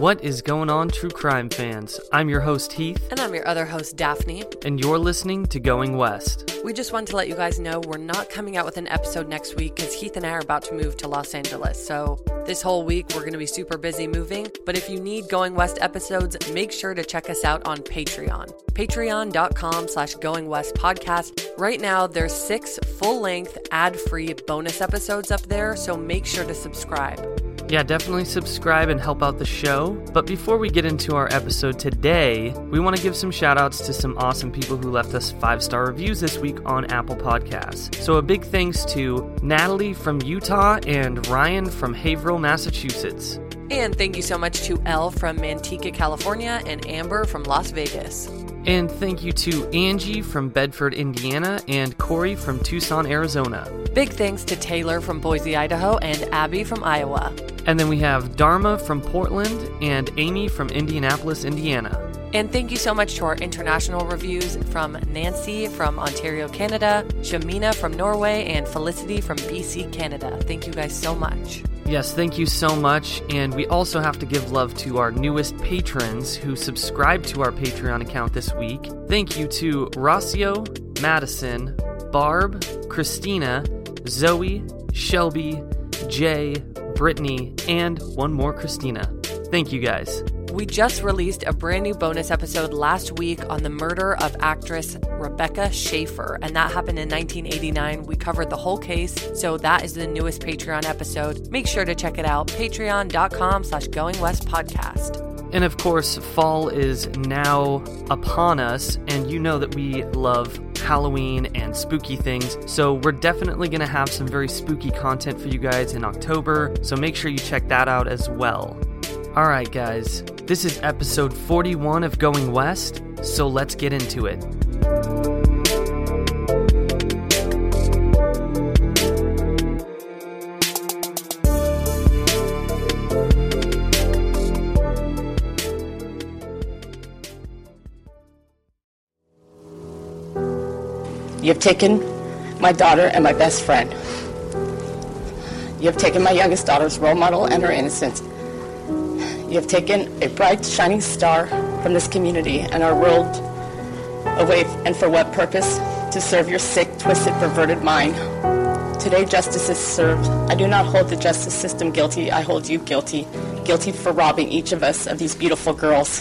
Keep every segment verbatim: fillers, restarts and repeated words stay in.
What is going on, true crime fans? I'm your host, Heath. And I'm your other host, Daphne. And you're listening to Going West. We just wanted to let you guys know we're not coming out with an episode next week because Heath and I are about to move to Los Angeles. So this whole week, we're going to be super busy moving. But if you need Going West episodes, make sure to check us out on Patreon. Patreon.com slash Going West podcast. Right now, there's six full-length, ad-free bonus episodes up there, so make sure to subscribe. Yeah, definitely subscribe and help out the show. But before we get into our episode today, we want to give some shout outs to some awesome people who left us five-star reviews this week on Apple Podcasts. So a big thanks to Natalie from Utah and Ryan from Haverhill, Massachusetts. And thank you so much to Elle from Manteca, California, and Amber from Las Vegas. And thank you to Angie from Bedford, Indiana, and Corey from Tucson, Arizona. Big thanks to Taylor from Boise, Idaho, and Abby from Iowa. And then we have Dharma from Portland and Amy from Indianapolis, Indiana. And thank you so much to our international reviews from Nancy from Ontario, Canada, Shamina from Norway, and Felicity from B C, Canada. Thank you guys so much. Yes, thank you so much. And we also have to give love to our newest patrons who subscribed to our Patreon account this week. Thank you to Rossio, Madison, Barb, Christina, Zoe, Shelby, Jay, Brittany, and one more Christina. Thank you guys. We just released a brand new bonus episode last week on the murder of actress Rebecca Schaeffer, and that happened in nineteen eighty-nine. We covered the whole case, so that is the newest Patreon episode. Make sure to check it out, patreon.com slash Going West podcast. And of course, fall is now upon us, and you know that we love Halloween and spooky things, so we're definitely going to have some very spooky content for you guys in October, so make sure you check that out as well. Alright guys, this is episode forty-one of Going West, so let's get into it. You have taken my daughter and my best friend. You have taken my youngest daughter's role model and her innocence. You have taken a bright, shining star from this community and our world away, and for what purpose? To serve your sick, twisted, perverted mind. Today, justice is served. I do not hold the justice system guilty. I hold you guilty. Guilty for robbing each of us of these beautiful girls.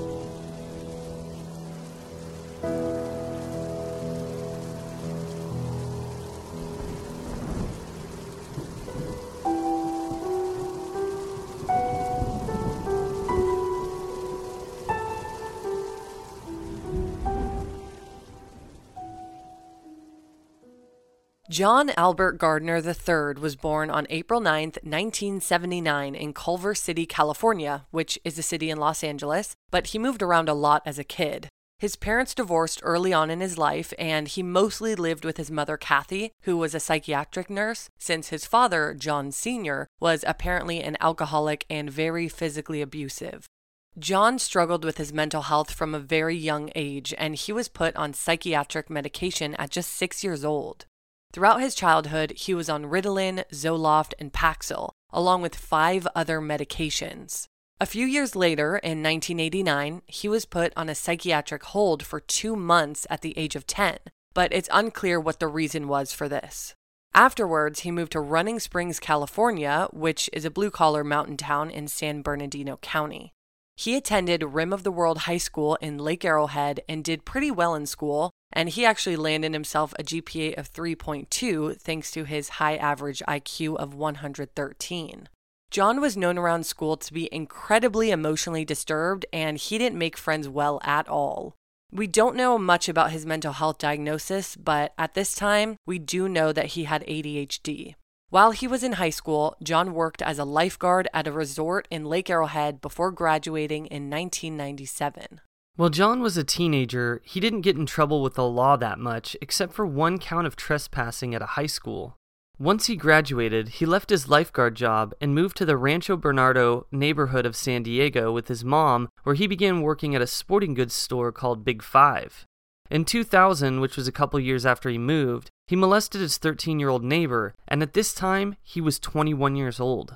John Albert Gardner the third was born on April ninth, nineteen seventy-nine in Culver City, California, which is a city in Los Angeles, but he moved around a lot as a kid. His parents divorced early on in his life, and he mostly lived with his mother, Kathy, who was a psychiatric nurse, since his father, John Senior, was apparently an alcoholic and very physically abusive. John struggled with his mental health from a very young age, and he was put on psychiatric medication at just six years old. Throughout his childhood, he was on Ritalin, Zoloft, and Paxil, along with five other medications. A few years later, in nineteen eighty-nine, he was put on a psychiatric hold for two months at the age of ten, but it's unclear what the reason was for this. Afterwards, he moved to Running Springs, California, which is a blue-collar mountain town in San Bernardino County. He attended Rim of the World High School in Lake Arrowhead and did pretty well in school, and he actually landed himself a G P A of three point two thanks to his high average I Q of one hundred thirteen. John was known around school to be incredibly emotionally disturbed, and he didn't make friends well at all. We don't know much about his mental health diagnosis, but at this time, we do know that he had A D H D. While he was in high school, John worked as a lifeguard at a resort in Lake Arrowhead before graduating in nineteen ninety-seven. While John was a teenager, he didn't get in trouble with the law that much, except for one count of trespassing at a high school. Once he graduated, he left his lifeguard job and moved to the Rancho Bernardo neighborhood of San Diego with his mom, where he began working at a sporting goods store called Big Five. In two thousand, which was a couple years after he moved, he molested his thirteen-year-old neighbor, and at this time, he was twenty-one years old.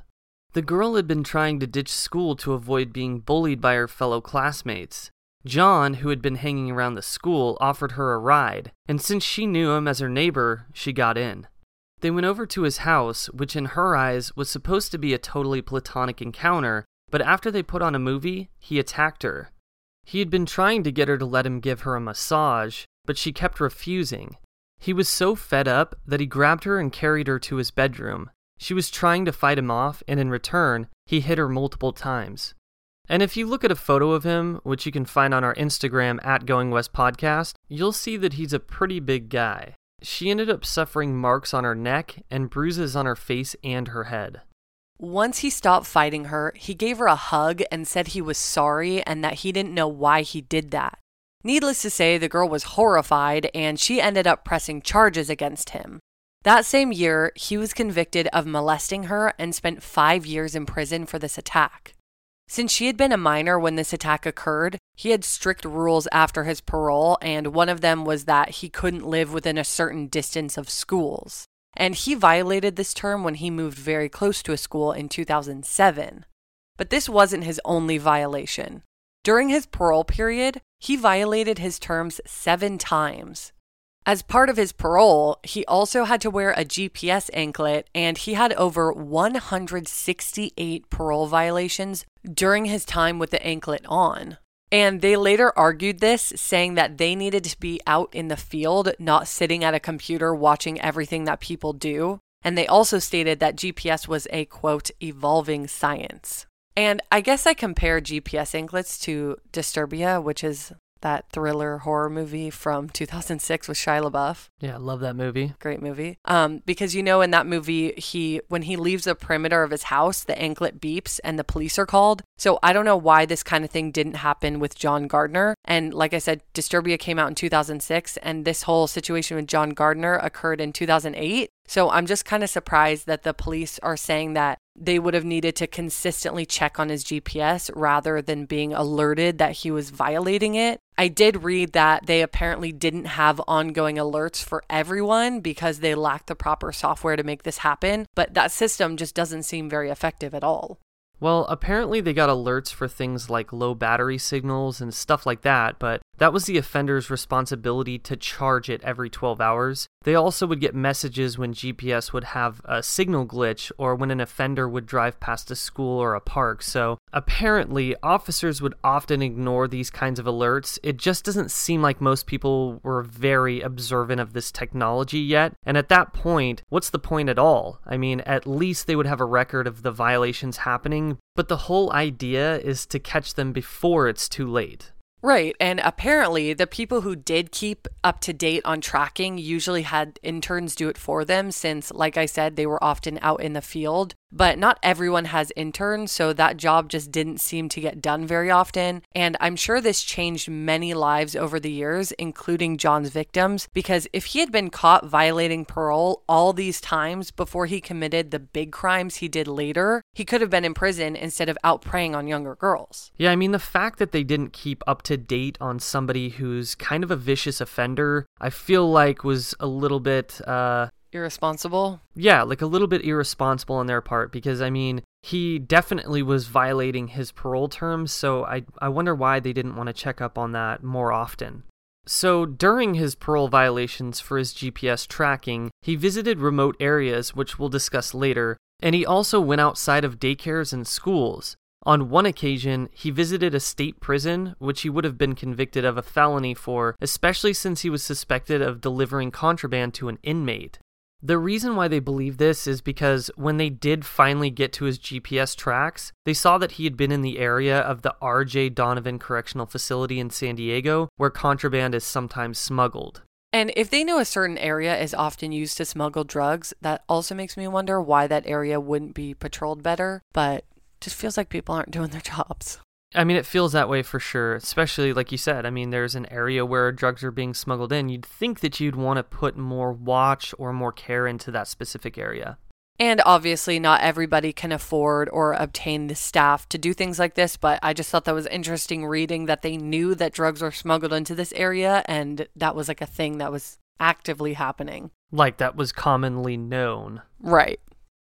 The girl had been trying to ditch school to avoid being bullied by her fellow classmates. John, who had been hanging around the school, offered her a ride, and since she knew him as her neighbor, she got in. They went over to his house, which in her eyes was supposed to be a totally platonic encounter, but after they put on a movie, he attacked her. He had been trying to get her to let him give her a massage, but she kept refusing. He was so fed up that he grabbed her and carried her to his bedroom. She was trying to fight him off, and in return, he hit her multiple times. And if you look at a photo of him, which you can find on our Instagram at Going West Podcast, you'll see that he's a pretty big guy. She ended up suffering marks on her neck and bruises on her face and her head. Once he stopped fighting her, he gave her a hug and said he was sorry and that he didn't know why he did that. Needless to say, the girl was horrified and she ended up pressing charges against him. That same year, he was convicted of molesting her and spent five years in prison for this attack. Since she had been a minor when this attack occurred, he had strict rules after his parole, and one of them was that he couldn't live within a certain distance of schools. And he violated this term when he moved very close to a school in two thousand seven. But this wasn't his only violation. During his parole period, he violated his terms seven times. As part of his parole, he also had to wear a G P S anklet, and he had over one hundred sixty-eight parole violations during his time with the anklet on. And they later argued this, saying that they needed to be out in the field, not sitting at a computer watching everything that people do. And they also stated that G P S was a, quote, evolving science. And I guess I compare G P S anklets to Disturbia, which is that thriller horror movie from two thousand six with Shia LaBeouf. Yeah, I love that movie. Great movie. Um, because, you know, in that movie, he when he leaves the perimeter of his house, the anklet beeps and the police are called. So I don't know why this kind of thing didn't happen with John Gardner. And like I said, Disturbia came out in two thousand six, and this whole situation with John Gardner occurred in two thousand eight. So I'm just kind of surprised that the police are saying that they would have needed to consistently check on his G P S rather than being alerted that he was violating it. I did read that they apparently didn't have ongoing alerts for everyone because they lacked the proper software to make this happen, but that system just doesn't seem very effective at all. Well, apparently they got alerts for things like low battery signals and stuff like that, but that was the offender's responsibility to charge it every twelve hours. They also would get messages when G P S would have a signal glitch or when an offender would drive past a school or a park. So apparently officers would often ignore these kinds of alerts. It just doesn't seem like most people were very observant of this technology yet. And at that point, what's the point at all? I mean, at least they would have a record of the violations happening, but the whole idea is to catch them before it's too late. Right, and apparently the people who did keep up to date on tracking usually had interns do it for them since, like I said, they were often out in the field. But not everyone has interns, so that job just didn't seem to get done very often. And I'm sure this changed many lives over the years, including John's victims, because if he had been caught violating parole all these times before he committed the big crimes he did later, he could have been in prison instead of out preying on younger girls. Yeah, I mean, the fact that they didn't keep up to date on somebody who's kind of a vicious offender, I feel like was a little bit, uh... irresponsible? Yeah, like a little bit irresponsible on their part because, I mean, he definitely was violating his parole terms, so I, I wonder why they didn't want to check up on that more often. So during his parole violations for his G P S tracking, he visited remote areas, which we'll discuss later, and he also went outside of daycares and schools. On one occasion, he visited a state prison, which he would have been convicted of a felony for, especially since he was suspected of delivering contraband to an inmate. The reason why they believe this is because when they did finally get to his G P S tracks, they saw that he had been in the area of the R J Donovan Correctional Facility in San Diego, where contraband is sometimes smuggled. And if they know a certain area is often used to smuggle drugs, that also makes me wonder why that area wouldn't be patrolled better, but it just feels like people aren't doing their jobs. I mean, it feels that way for sure, especially like you said. I mean, there's an area where drugs are being smuggled in. You'd think that you'd want to put more watch or more care into that specific area. And obviously not everybody can afford or obtain the staff to do things like this, but I just thought that was interesting reading that they knew that drugs were smuggled into this area and that was like a thing that was actively happening. Like that was commonly known. Right.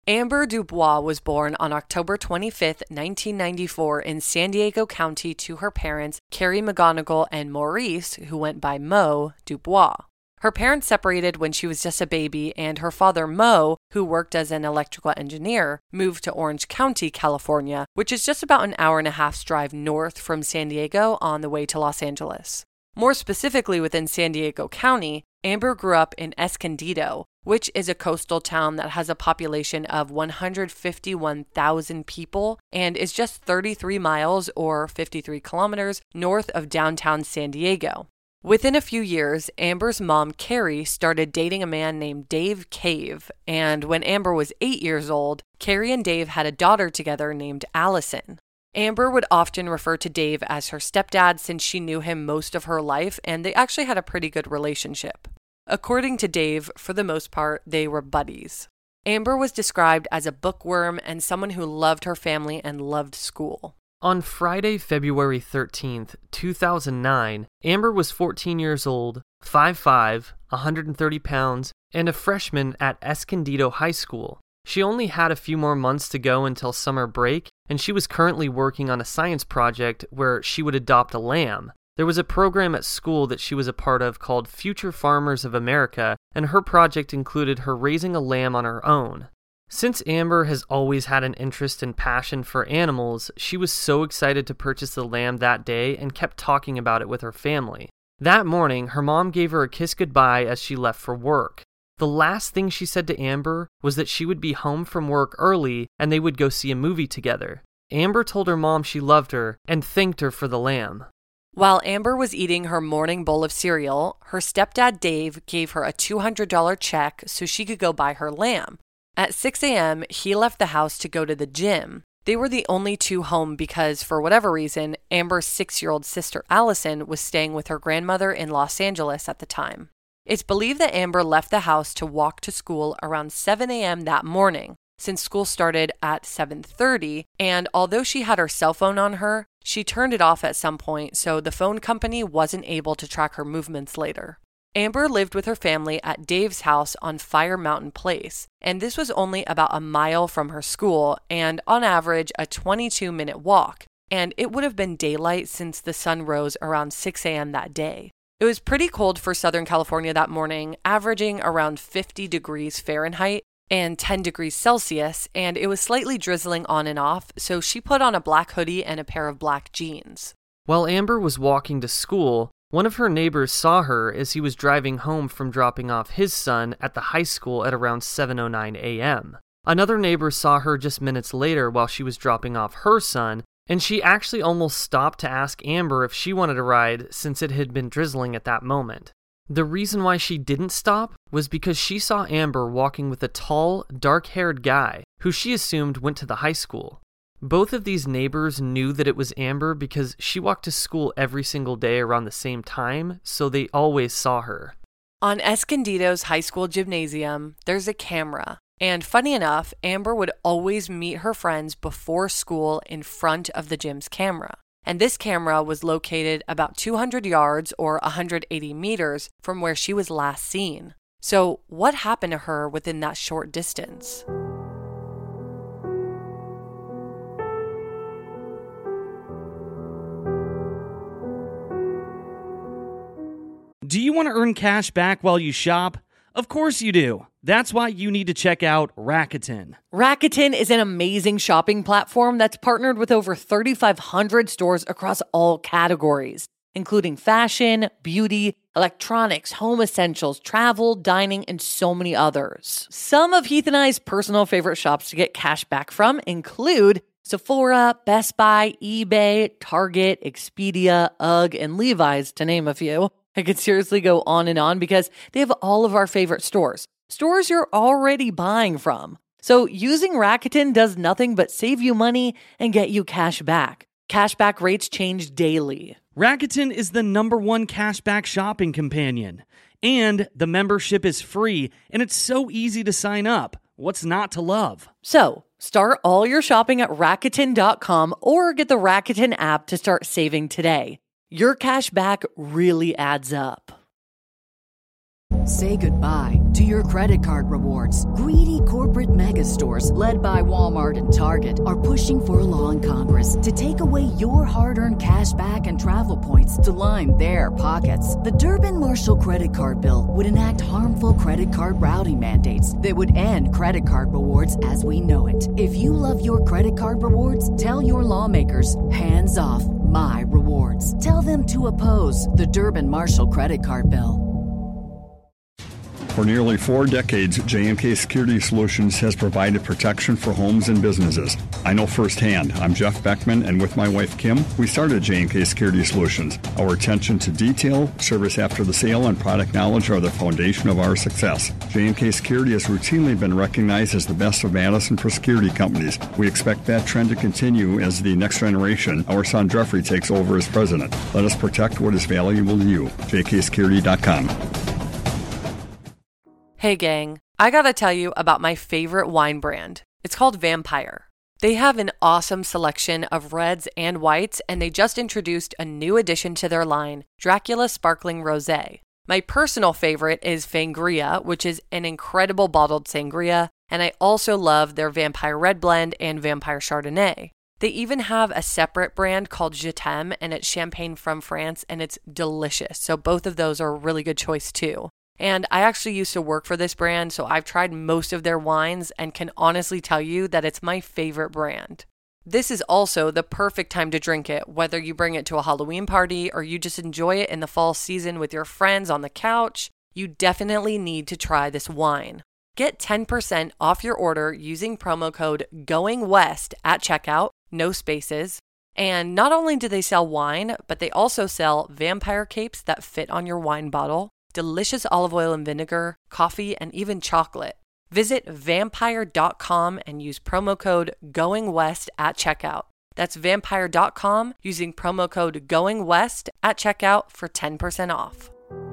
Amber Dubois was born on October twenty-fifth, nineteen ninety-four in San Diego County to her parents, Carrie McGonigal and Maurice, who went by Mo, Dubois. Her parents separated when she was just a baby, and her father, Mo, who worked as an electrical engineer, moved to Orange County, California, which is just about an hour and a half's drive north from San Diego on the way to Los Angeles. More specifically within San Diego County, Amber grew up in Escondido, which is a coastal town that has a population of one hundred fifty-one thousand people and is just thirty-three miles or fifty-three kilometers north of downtown San Diego. Within a few years, Amber's mom, Carrie, started dating a man named Dave Cave, and when Amber was eight years old, Carrie and Dave had a daughter together named Allison. Amber would often refer to Dave as her stepdad since she knew him most of her life, and they actually had a pretty good relationship. According to Dave, for the most part, they were buddies. Amber was described as a bookworm and someone who loved her family and loved school. On Friday, February thirteenth, two thousand nine, Amber was fourteen years old, five foot five, one hundred thirty pounds, and a freshman at Escondido High School. She only had a few more months to go until summer break, and she was currently working on a science project where she would adopt a lamb. There was a program at school that she was a part of called Future Farmers of America, and her project included her raising a lamb on her own. Since Amber has always had an interest and passion for animals, she was so excited to purchase the lamb that day and kept talking about it with her family. That morning, her mom gave her a kiss goodbye as she left for work. The last thing she said to Amber was that she would be home from work early and they would go see a movie together. Amber told her mom she loved her and thanked her for the lamb. While Amber was eating her morning bowl of cereal, her stepdad Dave gave her a two hundred dollars check so she could go buy her lamb. At six a.m., he left the house to go to the gym. They were the only two home because, for whatever reason, Amber's six-year-old sister Allison was staying with her grandmother in Los Angeles at the time. It's believed that Amber left the house to walk to school around seven a.m. that morning, since school started at seven thirty, and although she had her cell phone on her, she turned it off at some point, so the phone company wasn't able to track her movements later. Amber lived with her family at Dave's house on Fire Mountain Place, and this was only about a mile from her school and, on average, a twenty-two minute walk, and it would have been daylight since the sun rose around six a.m. that day. It was pretty cold for Southern California that morning, averaging around fifty degrees Fahrenheit and ten degrees Celsius, and it was slightly drizzling on and off, so she put on a black hoodie and a pair of black jeans. While Amber was walking to school, one of her neighbors saw her as he was driving home from dropping off his son at the high school at around seven oh nine a.m. Another neighbor saw her just minutes later while she was dropping off her son, and she actually almost stopped to ask Amber if she wanted a ride since it had been drizzling at that moment. The reason why she didn't stop was because she saw Amber walking with a tall, dark-haired guy who she assumed went to the high school. Both of these neighbors knew that it was Amber because she walked to school every single day around the same time, so they always saw her. On Escondido's high school gymnasium, there's a camera. And funny enough, Amber would always meet her friends before school in front of the gym's camera. And this camera was located about two hundred yards or one hundred eighty meters from where she was last seen. So what happened to her within that short distance? Do you want to earn cash back while you shop? Of course you do. That's why you need to check out Rakuten. Rakuten is an amazing shopping platform that's partnered with over thirty-five hundred stores across all categories, including fashion, beauty, electronics, home essentials, travel, dining, and so many others. Some of Heath and I's personal favorite shops to get cash back from include Sephora, Best Buy, eBay, Target, Expedia, UGG, and Levi's, to name a few. I could seriously go on and on because they have all of our favorite stores. Stores you're already buying from. So using Rakuten does nothing but save you money and get you cash back. Cashback rates change daily. Rakuten is the number one cashback shopping companion. And the membership is free, and it's so easy to sign up. What's not to love? So, start all your shopping at Rakuten dot com or get the Rakuten app to start saving today. Your cash back really adds up. Say goodbye to your credit card rewards. Greedy corporate mega stores, led by Walmart and Target, are pushing for a law in Congress to take away your hard-earned cash back and travel points to line their pockets. The Durbin-Marshall credit card bill would enact harmful credit card routing mandates that would end credit card rewards as we know it. If you love your credit card rewards, tell your lawmakers, hands off my rewards. Tell them to oppose the Durbin-Marshall credit card bill. For nearly four decades, J M K Security Solutions has provided protection for homes and businesses. I know firsthand. I'm Jeff Beckman, and with my wife, Kim, we started J M K Security Solutions. Our attention to detail, service after the sale, and product knowledge are the foundation of our success. J M K Security has routinely been recognized as the best of Madison for security companies. We expect that trend to continue as the next generation, our son Jeffrey, takes over as president. Let us protect what is valuable to you. J K security dot com. Hey gang, I gotta tell you about my favorite wine brand. It's called Vampire. They have an awesome selection of reds and whites, and they just introduced a new addition to their line, Dracula Sparkling Rosé. My personal favorite is Fangria, which is an incredible bottled sangria, and I also love their Vampire Red Blend and Vampire Chardonnay. They even have a separate brand called Je T'aime, and it's champagne from France, and it's delicious. So both of those are a really good choice too. And I actually used to work for this brand, so I've tried most of their wines and can honestly tell you that it's my favorite brand. This is also the perfect time to drink it, whether you bring it to a Halloween party or you just enjoy it in the fall season with your friends on the couch. You definitely need to try this wine. Get ten percent off your order using promo code GOINGWEST at checkout, no spaces. And not only do they sell wine, but they also sell vampire capes that fit on your wine bottle, delicious olive oil and vinegar, coffee, and even chocolate. Visit vampire dot com and use promo code GOINGWEST at checkout. That's vampire dot com using promo code GOINGWEST at checkout for ten percent off.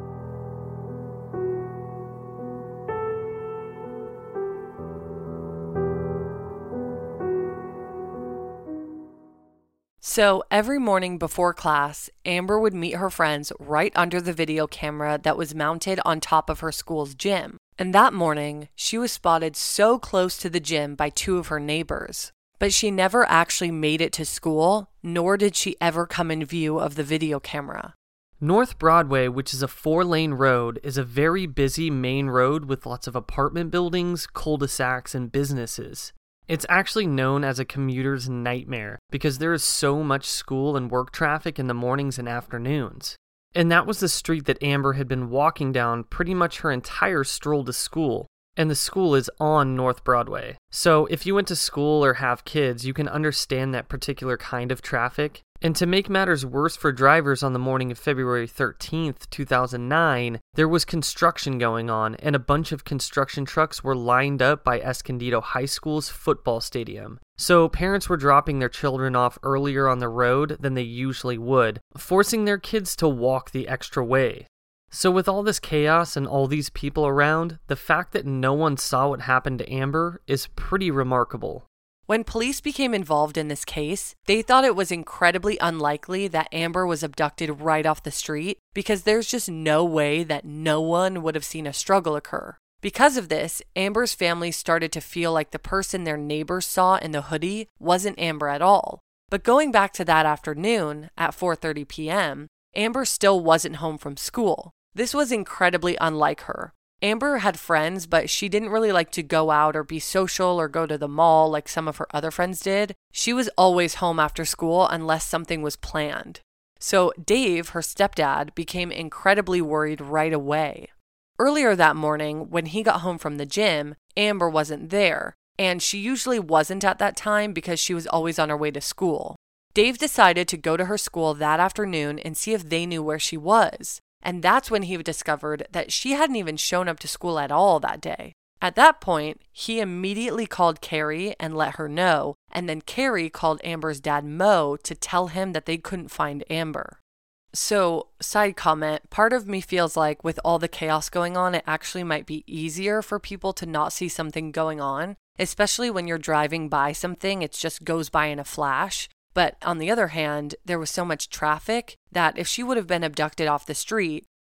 So every morning before class, Amber would meet her friends right under the video camera that was mounted on top of her school's gym. And that morning, she was spotted so close to the gym by two of her neighbors. But she never actually made it to school, nor did she ever come in view of the video camera. North Broadway, which is a four-lane road, is a very busy main road with lots of apartment buildings, cul-de-sacs, and businesses. It's actually known as a commuter's nightmare because there is so much school and work traffic in the mornings and afternoons. And that was the street that Amber had been walking down pretty much her entire stroll to school. And the school is on North Broadway. So if you went to school or have kids, you can understand that particular kind of traffic. And to make matters worse for drivers, on the morning of February thirteenth, two thousand nine, there was construction going on, and a bunch of construction trucks were lined up by Escondido High School's football stadium. So parents were dropping their children off earlier on the road than they usually would, forcing their kids to walk the extra way. So with all this chaos and all these people around, the fact that no one saw what happened to Amber is pretty remarkable. When police became involved in this case, they thought it was incredibly unlikely that Amber was abducted right off the street because there's just no way that no one would have seen a struggle occur. Because of this, Amber's family started to feel like the person their neighbors saw in the hoodie wasn't Amber at all. But going back to that afternoon at four thirty p.m., Amber still wasn't home from school. This was incredibly unlike her. Amber had friends, but she didn't really like to go out or be social or go to the mall like some of her other friends did. She was always home after school unless something was planned. So Dave, her stepdad, became incredibly worried right away. Earlier that morning, when he got home from the gym, Amber wasn't there, and she usually wasn't at that time because she was always on her way to school. Dave decided to go to her school that afternoon and see if they knew where she was. And that's when he discovered that she hadn't even shown up to school at all that day. At that point, he immediately called Carrie and let her know, and then Carrie called Amber's dad Mo to tell him that they couldn't find Amber. So, side comment, part of me feels like with all the chaos going on, it actually might be easier for people to not see something going on, especially when you're driving by something, it just goes by in a flash. But on the other hand, there was so much traffic that if she would have been abducted off the street,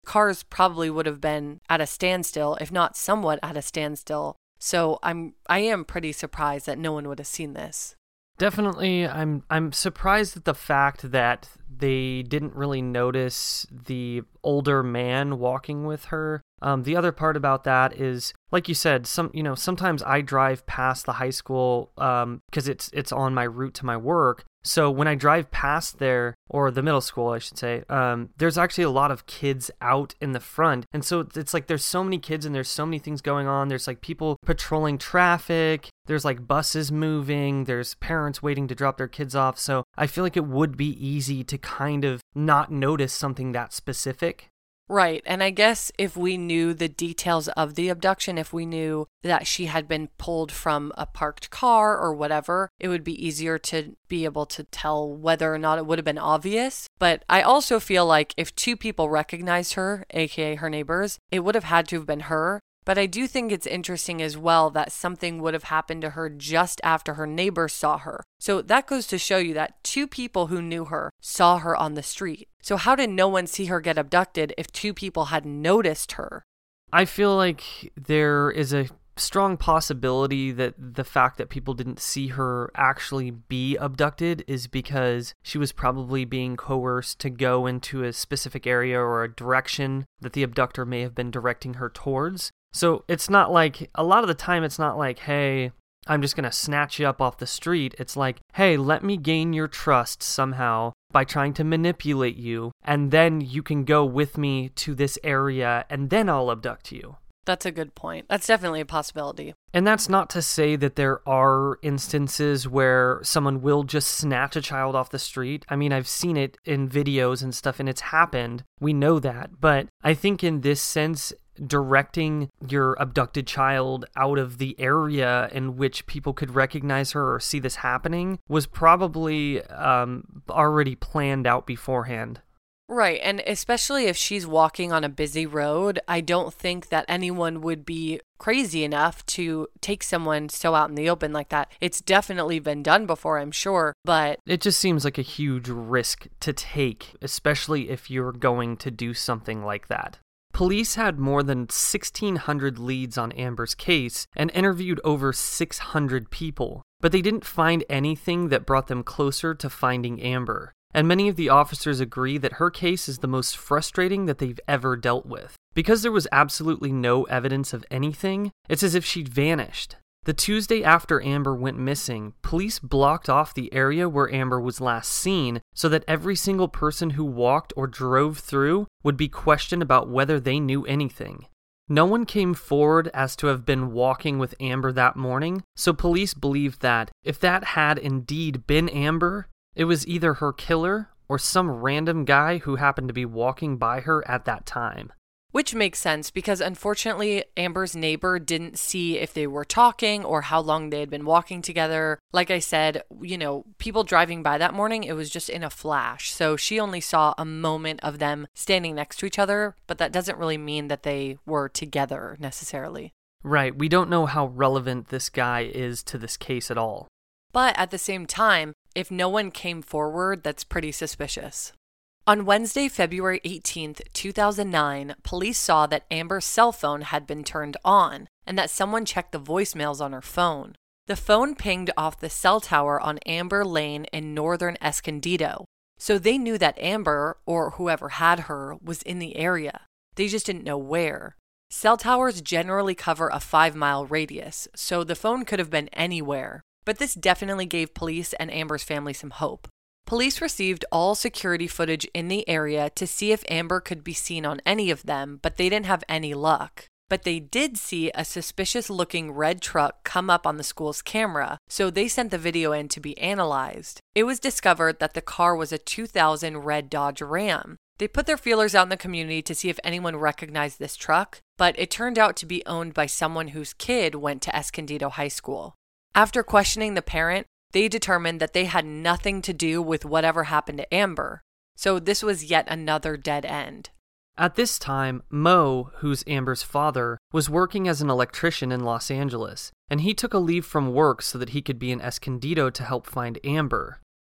cars probably would have been at a standstill, if not somewhat at a standstill. So I'm I am pretty surprised that no one would have seen this. Definitely, I'm I'm surprised at the fact that they didn't really notice the older man walking with her. Um, the other part about that is, like you said, some you know sometimes I drive past the high school um, because it's it's on my route to my work. So when I drive past there, or the middle school, I should say, um, there's actually a lot of kids out in the front. And so it's like there's so many kids and there's so many things going on. There's like people patrolling traffic. There's like buses moving. There's parents waiting to drop their kids off. So I feel like it would be easy to kind of not notice something that specific. Right, and I guess if we knew the details of the abduction, if we knew that she had been pulled from a parked car or whatever, it would be easier to be able to tell whether or not it would have been obvious. But I also feel like if two people recognized her, aka her neighbors, it would have had to have been her. But I do think it's interesting as well that something would have happened to her just after her neighbors saw her. So that goes to show you that two people who knew her saw her on the street. So how did no one see her get abducted if two people had noticed her? I feel like there is a strong possibility that the fact that people didn't see her actually be abducted is because she was probably being coerced to go into a specific area or a direction that the abductor may have been directing her towards. So it's not like, a lot of the time it's not like, hey, I'm just going to snatch you up off the street. It's like, hey, let me gain your trust somehow by trying to manipulate you, and then you can go with me to this area, and then I'll abduct you. That's a good point. That's definitely a possibility. And that's not to say that there are instances where someone will just snatch a child off the street. I mean, I've seen it in videos and stuff, and it's happened. We know that. But I think in this sense, directing your abducted child out of the area in which people could recognize her or see this happening was probably um, already planned out beforehand. Right, and especially if she's walking on a busy road, I don't think that anyone would be crazy enough to take someone so out in the open like that. It's definitely been done before, I'm sure, but it just seems like a huge risk to take, especially if you're going to do something like that. Police had more than sixteen hundred leads on Amber's case and interviewed over six hundred people, but they didn't find anything that brought them closer to finding Amber. And many of the officers agree that her case is the most frustrating that they've ever dealt with. Because there was absolutely no evidence of anything, it's as if she'd vanished. The Tuesday after Amber went missing, police blocked off the area where Amber was last seen so that every single person who walked or drove through would be questioned about whether they knew anything. No one came forward as to have been walking with Amber that morning, so police believed that if that had indeed been Amber, it was either her killer or some random guy who happened to be walking by her at that time. Which makes sense because unfortunately, Amber's neighbor didn't see if they were talking or how long they had been walking together. Like I said, you know, people driving by that morning, it was just in a flash. So she only saw a moment of them standing next to each other, but that doesn't really mean that they were together necessarily. Right, we don't know how relevant this guy is to this case at all. But at the same time, if no one came forward, that's pretty suspicious. On Wednesday, February eighteenth, two thousand nine, police saw that Amber's cell phone had been turned on and that someone checked the voicemails on her phone. The phone pinged off the cell tower on Amber Lane in northern Escondido. So they knew that Amber, or whoever had her, was in the area. They just didn't know where. Cell towers generally cover a five-mile radius, so the phone could have been anywhere. But this definitely gave police and Amber's family some hope. Police received all security footage in the area to see if Amber could be seen on any of them, but they didn't have any luck. But they did see a suspicious-looking red truck come up on the school's camera, so they sent the video in to be analyzed. It was discovered that the car was a two thousand red Dodge Ram. They put their feelers out in the community to see if anyone recognized this truck, but it turned out to be owned by someone whose kid went to Escondido High School. After questioning the parent, they determined that they had nothing to do with whatever happened to Amber. So this was yet another dead end. At this time, Mo, who's Amber's father, was working as an electrician in Los Angeles, and he took a leave from work so that he could be in Escondido to help find Amber.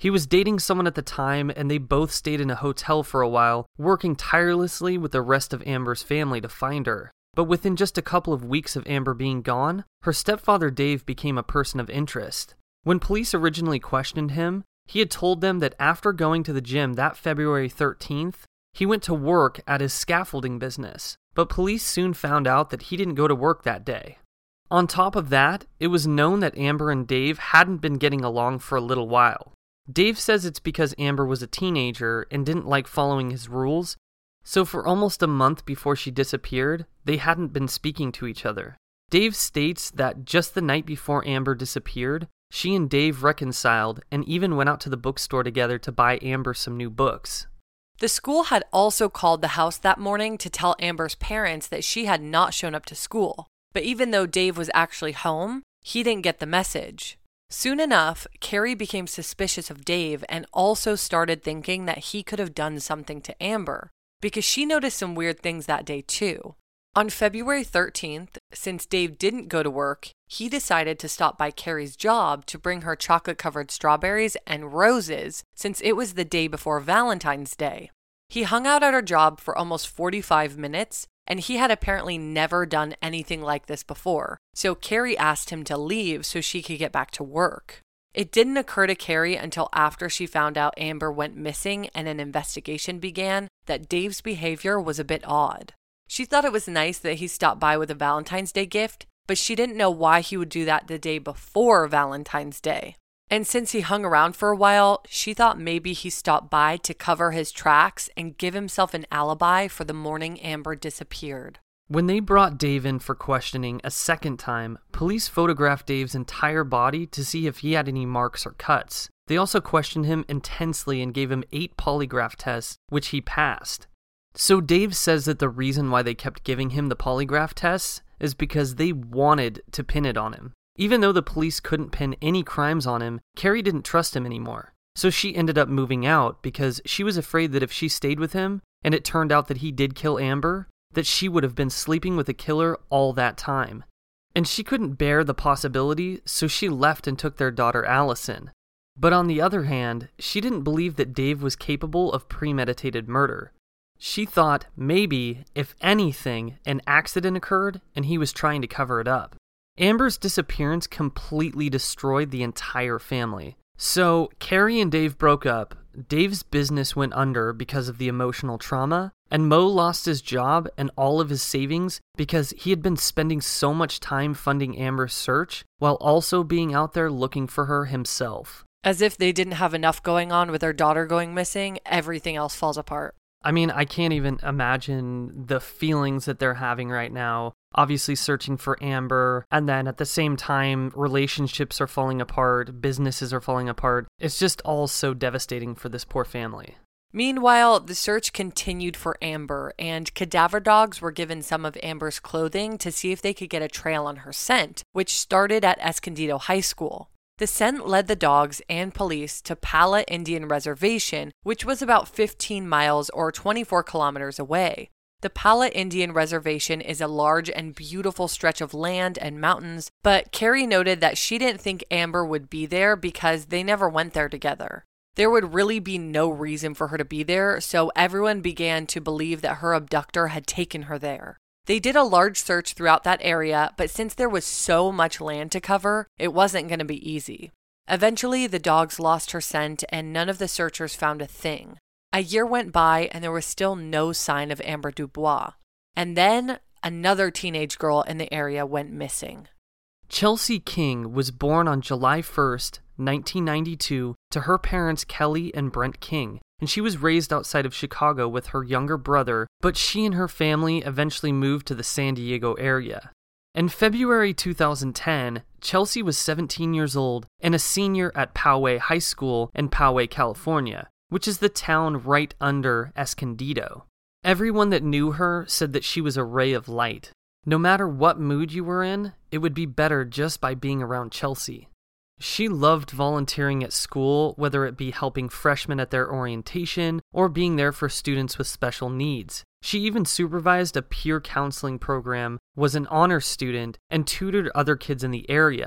He was dating someone at the time, and they both stayed in a hotel for a while, working tirelessly with the rest of Amber's family to find her. But within just a couple of weeks of Amber being gone, her stepfather Dave became a person of interest. When police originally questioned him, he had told them that after going to the gym that February thirteenth, he went to work at his scaffolding business, but police soon found out that he didn't go to work that day. On top of that, it was known that Amber and Dave hadn't been getting along for a little while. Dave says it's because Amber was a teenager and didn't like following his rules, so for almost a month before she disappeared, they hadn't been speaking to each other. Dave states that just the night before Amber disappeared, she and Dave reconciled and even went out to the bookstore together to buy Amber some new books. The school had also called the house that morning to tell Amber's parents that she had not shown up to school. But even though Dave was actually home, he didn't get the message. Soon enough, Carrie became suspicious of Dave and also started thinking that he could have done something to Amber, because she noticed some weird things that day too. On February thirteenth, since Dave didn't go to work, he decided to stop by Carrie's job to bring her chocolate-covered strawberries and roses since it was the day before Valentine's Day. He hung out at her job for almost forty-five minutes, and he had apparently never done anything like this before, so Carrie asked him to leave so she could get back to work. It didn't occur to Carrie until after she found out Amber went missing and an investigation began that Dave's behavior was a bit odd. She thought it was nice that he stopped by with a Valentine's Day gift, but she didn't know why he would do that the day before Valentine's Day. And since he hung around for a while, she thought maybe he stopped by to cover his tracks and give himself an alibi for the morning Amber disappeared. When they brought Dave in for questioning a second time, police photographed Dave's entire body to see if he had any marks or cuts. They also questioned him intensely and gave him eight polygraph tests, which he passed. So Dave says that the reason why they kept giving him the polygraph tests is because they wanted to pin it on him. Even though the police couldn't pin any crimes on him, Carrie didn't trust him anymore. So she ended up moving out because she was afraid that if she stayed with him and it turned out that he did kill Amber, that she would have been sleeping with a killer all that time. And she couldn't bear the possibility, so she left and took their daughter Allison. But on the other hand, she didn't believe that Dave was capable of premeditated murder. She thought maybe, if anything, an accident occurred and he was trying to cover it up. Amber's disappearance completely destroyed the entire family. So, Carrie and Dave broke up, Dave's business went under because of the emotional trauma, and Mo lost his job and all of his savings because he had been spending so much time funding Amber's search while also being out there looking for her himself. As if they didn't have enough going on with their daughter going missing, everything else falls apart. I mean, I can't even imagine the feelings that they're having right now. Obviously searching for Amber, and then at the same time, relationships are falling apart, businesses are falling apart. It's just all so devastating for this poor family. Meanwhile, the search continued for Amber, and cadaver dogs were given some of Amber's clothing to see if they could get a trail on her scent, which started at Escondido High School. The scent led the dogs and police to Pala Indian Reservation, which was about fifteen miles or twenty-four kilometers away. The Pala Indian Reservation is a large and beautiful stretch of land and mountains, but Carrie noted that she didn't think Amber would be there because they never went there together. There would really be no reason for her to be there, so everyone began to believe that her abductor had taken her there. They did a large search throughout that area, but since there was so much land to cover, it wasn't going to be easy. Eventually, the dogs lost her scent and none of the searchers found a thing. A year went by and there was still no sign of Amber Dubois. And then another teenage girl in the area went missing. Chelsea King was born on July first, nineteen ninety-two, to her parents Kelly and Brent King, and she was raised outside of Chicago with her younger brother, but she and her family eventually moved to the San Diego area. In February two thousand ten, Chelsea was seventeen years old and a senior at Poway High School in Poway, California, which is the town right under Escondido. Everyone that knew her said that she was a ray of light. No matter what mood you were in, it would be better just by being around Chelsea. She loved volunteering at school, whether it be helping freshmen at their orientation or being there for students with special needs. She even supervised a peer counseling program, was an honor student, and tutored other kids in the area.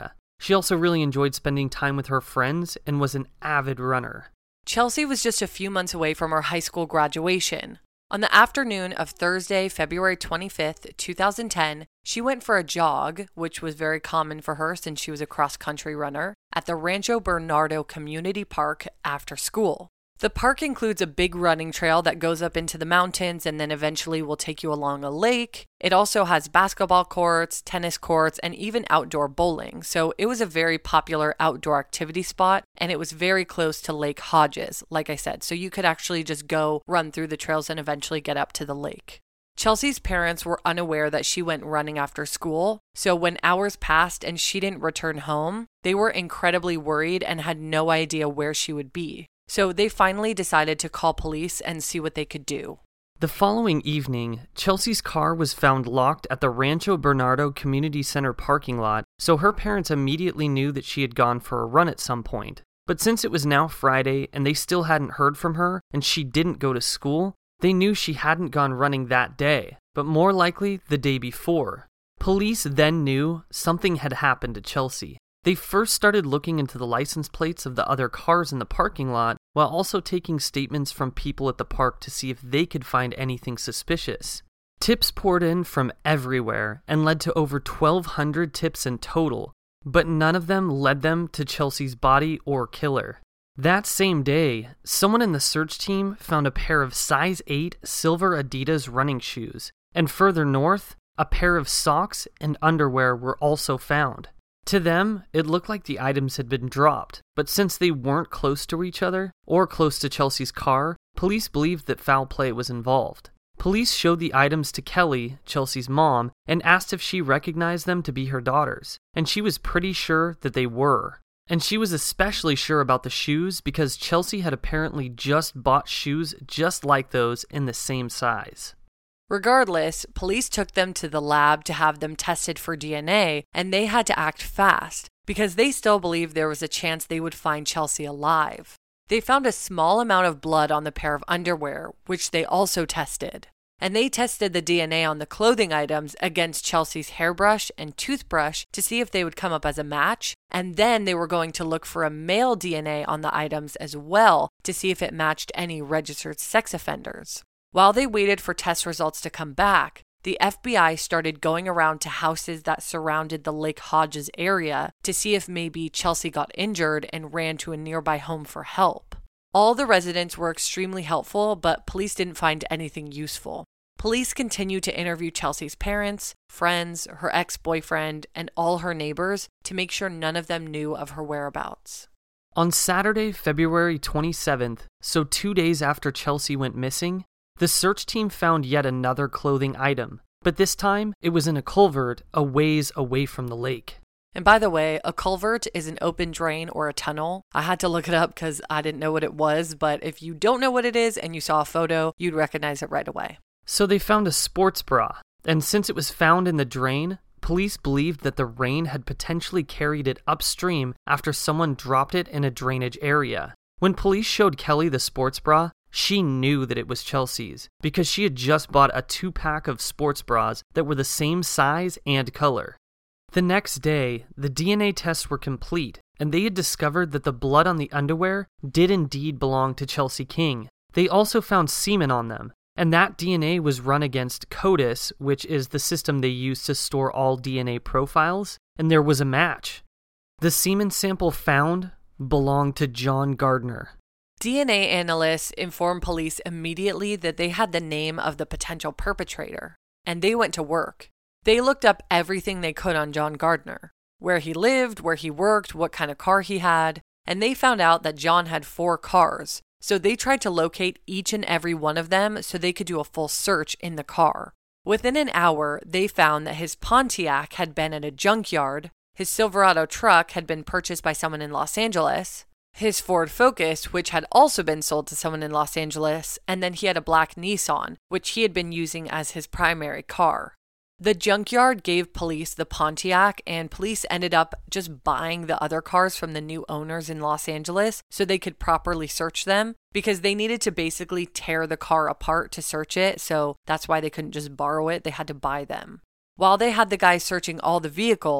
She also really enjoyed spending time with her friends and was an avid runner. Chelsea was just a few months away from her high school graduation. On the afternoon of Thursday, February twenty-fifth, two thousand ten, she went for a jog, which was very common for her since she was a cross-country runner, at the Rancho Bernardo Community Park after school. The park includes a big running trail that goes up into the mountains and then eventually will take you along a lake. It also has basketball courts, tennis courts, and even outdoor bowling. So it was a very popular outdoor activity spot, and it was very close to Lake Hodges, like I said. So you could actually just go run through the trails and eventually get up to the lake. Chelsea's parents were unaware that she went running after school, so when hours passed and she didn't return home, they were incredibly worried and had no idea where she would be. So they finally decided to call police and see what they could do. The following evening, Chelsea's car was found locked at the Rancho Bernardo Community Center parking lot, so her parents immediately knew that she had gone for a run at some point. But since it was now Friday and they still hadn't heard from her and she didn't go to school, they knew she hadn't gone running that day, but more likely the day before. Police then knew something had happened to Chelsea. They first started looking into the license plates of the other cars in the parking lot, while also taking statements from people at the park to see if they could find anything suspicious. Tips poured in from everywhere and led to over twelve hundred tips in total, but none of them led them to Chelsea's body or killer. That same day, someone in the search team found a pair of size eight silver Adidas running shoes, and further north, a pair of socks and underwear were also found. To them, it looked like the items had been dropped, but since they weren't close to each other or close to Chelsea's car, police believed that foul play was involved. Police showed the items to Kelly, Chelsea's mom, and asked if she recognized them to be her daughters, and she was pretty sure that they were. And she was especially sure about the shoes because Chelsea had apparently just bought shoes just like those in the same size. Regardless, police took them to the lab to have them tested for D N A, and they had to act fast because they still believed there was a chance they would find Chelsea alive. They found a small amount of blood on the pair of underwear, which they also tested. And they tested the D N A on the clothing items against Chelsea's hairbrush and toothbrush to see if they would come up as a match, and then they were going to look for a male D N A on the items as well to see if it matched any registered sex offenders. While they waited for test results to come back, the F B I started going around to houses that surrounded the Lake Hodges area to see if maybe Chelsea got injured and ran to a nearby home for help. All the residents were extremely helpful, but police didn't find anything useful. Police continued to interview Chelsea's parents, friends, her ex-boyfriend, and all her neighbors to make sure none of them knew of her whereabouts. On Saturday, February twenty-seventh, so two days after Chelsea went missing, the search team found yet another clothing item, but this time it was in a culvert a ways away from the lake. And by the way, a culvert is an open drain or a tunnel. I had to look it up because I didn't know what it was, but if you don't know what it is and you saw a photo, you'd recognize it right away. So they found a sports bra, and since it was found in the drain, police believed that the rain had potentially carried it upstream after someone dropped it in a drainage area. When police showed Kelly the sports bra, she knew that it was Chelsea's because she had just bought a two-pack of sports bras that were the same size and color. The next day, the D N A tests were complete, and they had discovered that the blood on the underwear did indeed belong to Chelsea King. They also found semen on them, and that D N A was run against CODIS, which is the system they use to store all D N A profiles, and there was a match. The semen sample found belonged to John Gardner. D N A analysts informed police immediately that they had the name of the potential perpetrator, and they went to work. They looked up everything they could on John Gardner, where he lived, where he worked, what kind of car he had, and they found out that John had four cars, so they tried to locate each and every one of them so they could do a full search in the car. Within an hour, they found that his Pontiac had been at a junkyard, his Silverado truck had been purchased by someone in Los Angeles, his Ford Focus, which had also been sold to someone in Los Angeles, and then he had a black Nissan, which he had been using as his primary car. The junkyard gave police the Pontiac, and police ended up just buying the other cars from the new owners in Los Angeles so they could properly search them, because they needed to basically tear the car apart to search it, so that's why they couldn't just borrow it, they had to buy them. While they had the guys searching all the vehicles,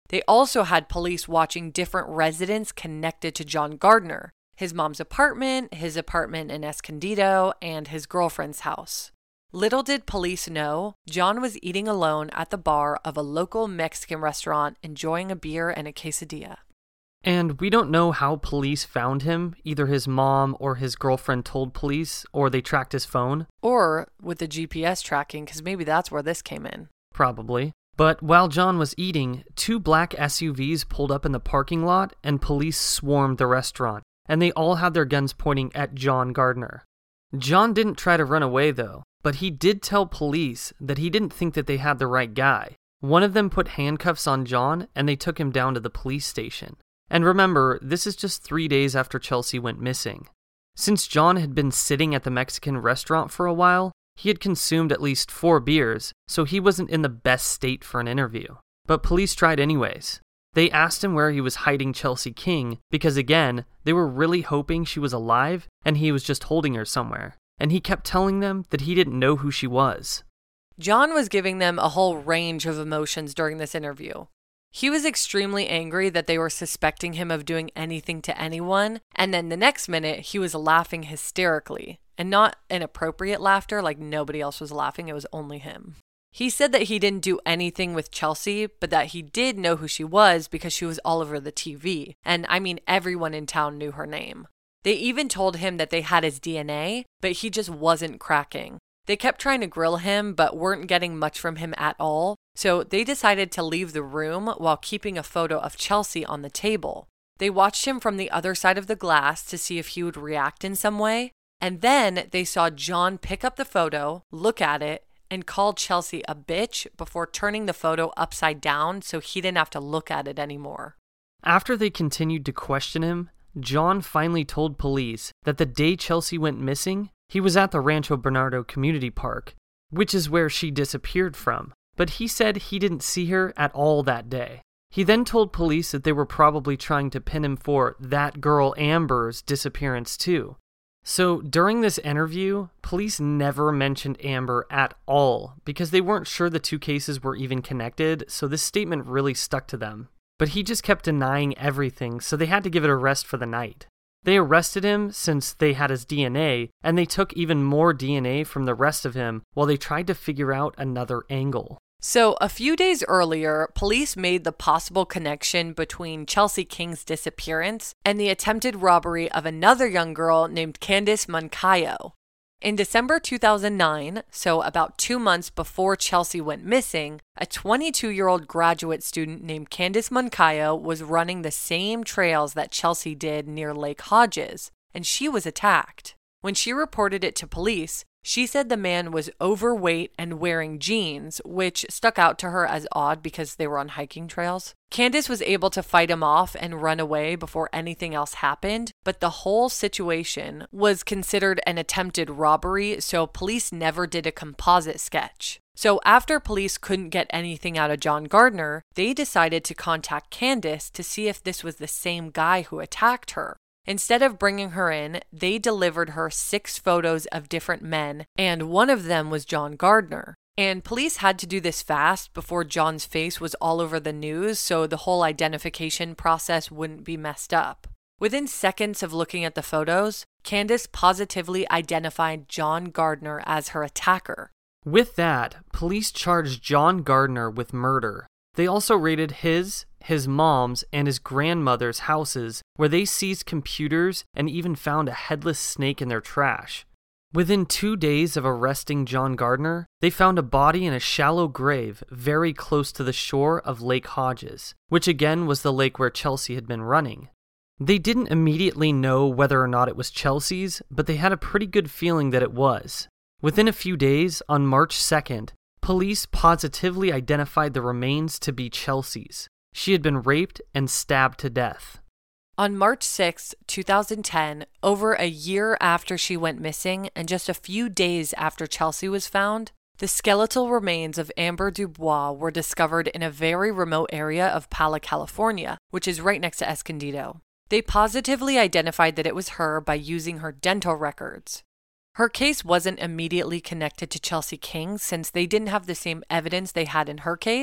They also had police watching different residents connected to John Gardner, his mom's apartment, his apartment in Escondido, and his girlfriend's house. Little did police know, John was eating alone at the bar of a local Mexican restaurant, enjoying a beer and a quesadilla. And we don't know how police found him. Either his mom or his girlfriend told police, or they tracked his phone. Or with the G P S tracking, because maybe that's where this came in. Probably. But while John was eating, two black S U Vs pulled up in the parking lot and police swarmed the restaurant, and they all had their guns pointing at John Gardner. John didn't try to run away though, but he did tell police that he didn't think that they had the right guy. One of them put handcuffs on John and they took him down to the police station. And remember, this is just three days after Chelsea went missing. Since John had been sitting at the Mexican restaurant for a while, he had consumed at least four beers, so he wasn't in the best state for an interview. But police tried anyways. They asked him where he was hiding Chelsea King because, again, they were really hoping she was alive and he was just holding her somewhere. And he kept telling them that he didn't know who she was. John was giving them a whole range of emotions during this interview. He was extremely angry that they were suspecting him of doing anything to anyone, and then the next minute he was laughing hysterically. And not inappropriate laughter, like nobody else was laughing, it was only him. He said that he didn't do anything with Chelsea, but that he did know who she was because she was all over the T V. And I mean, everyone in town knew her name. They even told him that they had his D N A, but he just wasn't cracking. They kept trying to grill him, but weren't getting much from him at all. So they decided to leave the room while keeping a photo of Chelsea on the table. They watched him from the other side of the glass to see if he would react in some way. And then they saw John pick up the photo, look at it, and call Chelsea a bitch before turning the photo upside down so he didn't have to look at it anymore. After they continued to question him, John finally told police that the day Chelsea went missing, he was at the Rancho Bernardo Community Park, which is where she disappeared from, but he said he didn't see her at all that day. He then told police that they were probably trying to pin him for that girl Amber's disappearance too. So during this interview, police never mentioned Amber at all because they weren't sure the two cases were even connected, so this statement really stuck to them. But he just kept denying everything, so they had to give it a rest for the night. They arrested him since they had his D N A, and they took even more D N A from the rest of him while they tried to figure out another angle. So a few days earlier, police made the possible connection between Chelsea King's disappearance and the attempted robbery of another young girl named Candice Moncayo. In December two thousand nine, so about two months before Chelsea went missing, a twenty-two-year-old graduate student named Candice Moncayo was running the same trails that Chelsea did near Lake Hodges, and she was attacked. When she reported it to police, she said the man was overweight and wearing jeans, which stuck out to her as odd because they were on hiking trails. Candice was able to fight him off and run away before anything else happened, but the whole situation was considered an attempted robbery, so police never did a composite sketch. So after police couldn't get anything out of John Gardner, they decided to contact Candice to see if this was the same guy who attacked her. Instead of bringing her in, they delivered her six photos of different men, and one of them was John Gardner. And police had to do this fast before John's face was all over the news, so the whole identification process wouldn't be messed up. Within seconds of looking at the photos, Candice positively identified John Gardner as her attacker. With that, police charged John Gardner with murder. They also raided his, his mom's, and his grandmother's houses, where they seized computers and even found a headless snake in their trash. Within two days of arresting John Gardner, they found a body in a shallow grave very close to the shore of Lake Hodges, which again was the lake where Chelsea had been running. They didn't immediately know whether or not it was Chelsea's, but they had a pretty good feeling that it was. Within a few days, on March second, police positively identified the remains to be Chelsea's. She had been raped and stabbed to death. On March sixth, two thousand ten, over a year after she went missing and just a few days after Chelsea was found, the skeletal remains of Amber Dubois were discovered in a very remote area of Pala, California, which is right next to Escondido. They positively identified that it was her by using her dental records. Her case wasn't immediately connected to Chelsea King since they didn't have the same evidence they had in her case,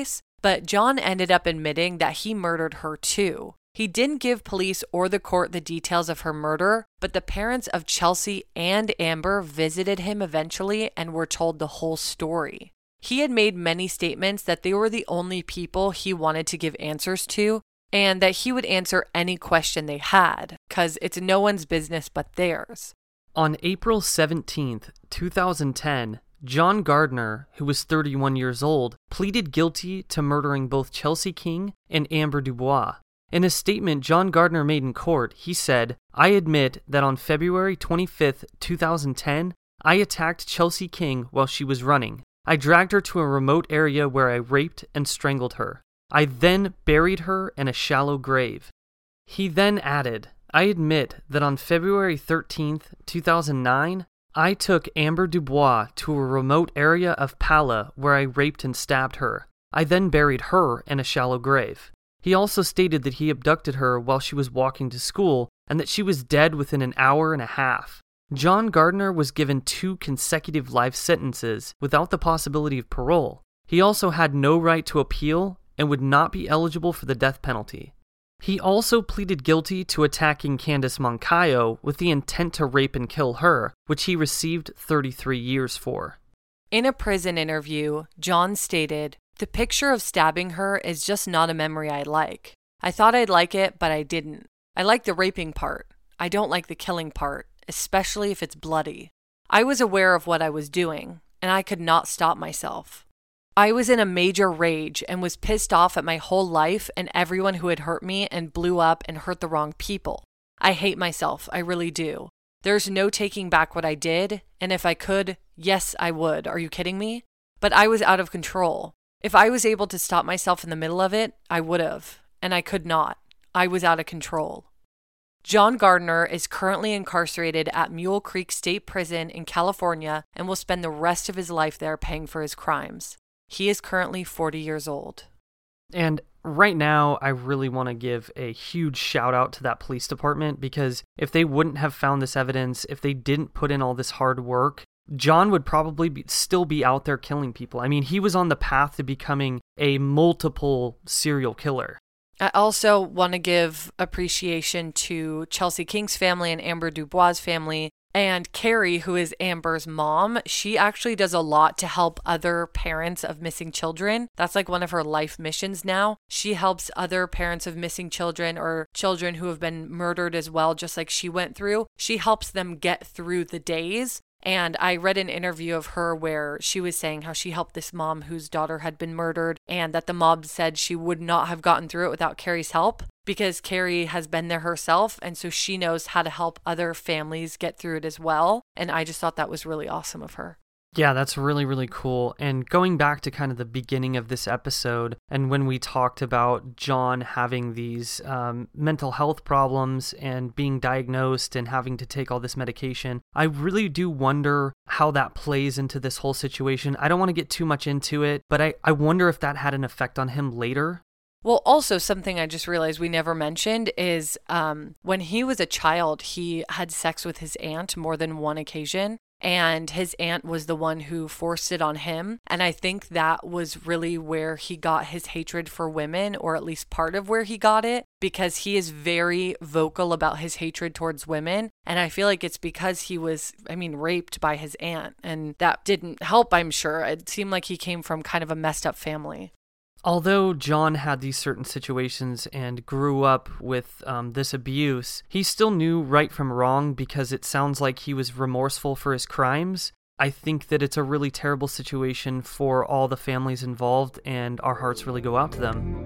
but John ended up admitting that he murdered her too. He didn't give police or the court the details of her murder, but the parents of Chelsea and Amber visited him eventually and were told the whole story. He had made many statements that they were the only people he wanted to give answers to, and that he would answer any question they had, because it's no one's business but theirs. On April seventeenth, two thousand ten, John Gardner, who was thirty-one years old, pleaded guilty to murdering both Chelsea King and Amber Dubois. In a statement John Gardner made in court, he said, "I admit that on February twenty-fifth, two thousand ten, I attacked Chelsea King while she was running. I dragged her to a remote area where I raped and strangled her. I then buried her in a shallow grave." He then added, "I admit that on February thirteenth, two thousand nine, I took Amber Dubois to a remote area of Pala where I raped and stabbed her. I then buried her in a shallow grave." He also stated that he abducted her while she was walking to school and that she was dead within an hour and a half. John Gardner was given two consecutive life sentences without the possibility of parole. He also had no right to appeal and would not be eligible for the death penalty. He also pleaded guilty to attacking Candice Moncayo with the intent to rape and kill her, which he received thirty-three years for. In a prison interview, John stated, "The picture of stabbing her is just not a memory I like. I thought I'd like it, but I didn't. I like the raping part. I don't like the killing part, especially if it's bloody. I was aware of what I was doing, and I could not stop myself. I was in a major rage and was pissed off at my whole life and everyone who had hurt me and blew up and hurt the wrong people. I hate myself, I really do. There's no taking back what I did, and if I could, yes, I would. Are you kidding me? But I was out of control. If I was able to stop myself in the middle of it, I would have, and I could not. I was out of control." John Gardner is currently incarcerated at Mule Creek State Prison in California and will spend the rest of his life there paying for his crimes. He is currently forty years old. And right now, I really want to give a huge shout out to that police department, because if they wouldn't have found this evidence, if they didn't put in all this hard work, John would probably be, still be out there killing people. I mean, he was on the path to becoming a multiple serial killer. I also want to give appreciation to Chelsea King's family and Amber Dubois' family. And Carrie, who is Amber's mom, she actually does a lot to help other parents of missing children. That's like one of her life missions now. She helps other parents of missing children or children who have been murdered as well, just like she went through. She helps them get through the days. And I read an interview of her where she was saying how she helped this mom whose daughter had been murdered, and that the mob said she would not have gotten through it without Carrie's help, because Carrie has been there herself, and so she knows how to help other families get through it as well. And I just thought that was really awesome of her. Yeah, that's really, really cool. And going back to kind of the beginning of this episode, and when we talked about John having these um, mental health problems and being diagnosed and having to take all this medication, I really do wonder how that plays into this whole situation. I don't want to get too much into it, but I, I wonder if that had an effect on him later. Well, also something I just realized we never mentioned is um, when he was a child, he had sex with his aunt more than one occasion. And his aunt was the one who forced it on him. And I think that was really where he got his hatred for women, or at least part of where he got it, because he is very vocal about his hatred towards women. And I feel like it's because he was, I mean, raped by his aunt. And that didn't help, I'm sure. It seemed like he came from kind of a messed up family. Although John had these certain situations and grew up with um, this abuse, he still knew right from wrong, because it sounds like he was remorseful for his crimes. I think that it's a really terrible situation for all the families involved, and our hearts really go out to them.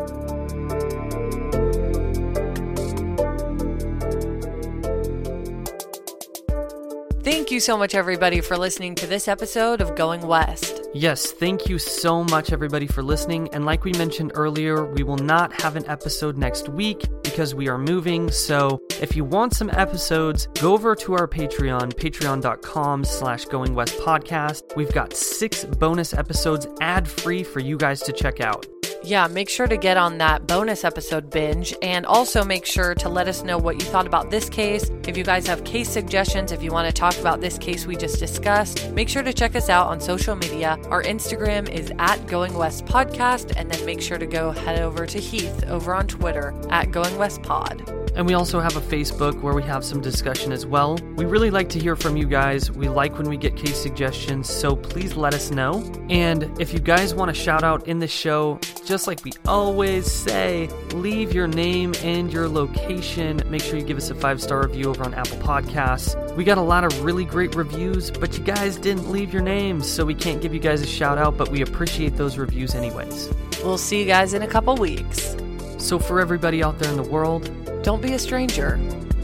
Thank you so much, everybody, for listening to this episode of Going West. Yes, thank you so much, everybody, for listening. And like we mentioned earlier, we will not have an episode next week because we are moving. So if you want some episodes, go over to our Patreon, patreon.com slash Going West podcast. We've got six bonus episodes ad-free for you guys to check out. Yeah, make sure to get on that bonus episode binge, and also make sure to let us know what you thought about this case. If you guys have case suggestions, if you want to talk about this case we just discussed, make sure to check us out on social media. Our Instagram is at Going West Podcast, and then make sure to go head over to Heath over on Twitter at Going West Pod. And we also have a Facebook where we have some discussion as well. We really like to hear from you guys. We like when we get case suggestions, so please let us know. And if you guys want a shout out in the show, just like we always say, leave your name and your location. Make sure you give us a five-star review over on Apple Podcasts. We got a lot of really great reviews, but you guys didn't leave your names, so we can't give you guys a shout out, but we appreciate those reviews anyways. We'll see you guys in a couple weeks. So for everybody out there in the world, don't be a stranger.